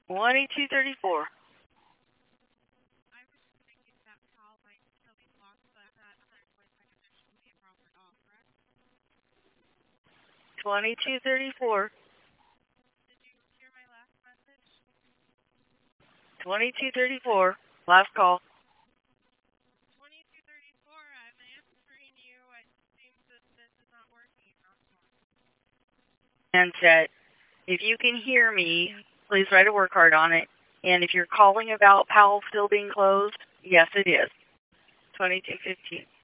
2234. 2234. 2234. Last call. Handset. If you can hear me, please write a work card on it. And if you're calling about Powell still being closed, yes, it is. 2215.